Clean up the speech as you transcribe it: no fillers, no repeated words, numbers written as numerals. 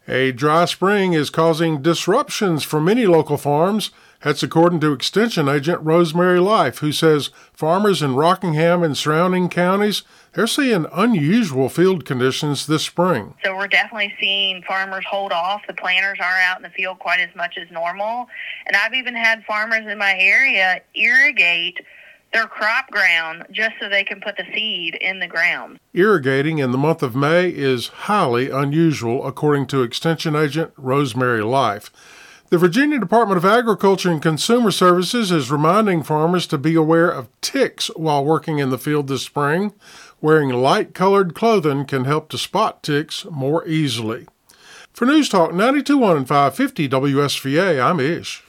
A dry spring is causing disruptions for many local farms. That's according to Extension Agent Rosemary Life, who says farmers in Rockingham and surrounding counties, they're seeing unusual field conditions this spring. So we're definitely seeing farmers hold off. The planters aren't out in the field quite as much as normal. And I've even had farmers in my area irrigate their crop ground just so they can put the seed in the ground. Irrigating in the month of May is highly unusual, according to Extension Agent Rosemary Life. The Virginia Department of Agriculture and Consumer Services is reminding farmers to be aware of ticks while working in the field this spring. Wearing light-colored clothing can help to spot ticks more easily. For News Talk 92.1 and 550 WSVA, I'm Ish.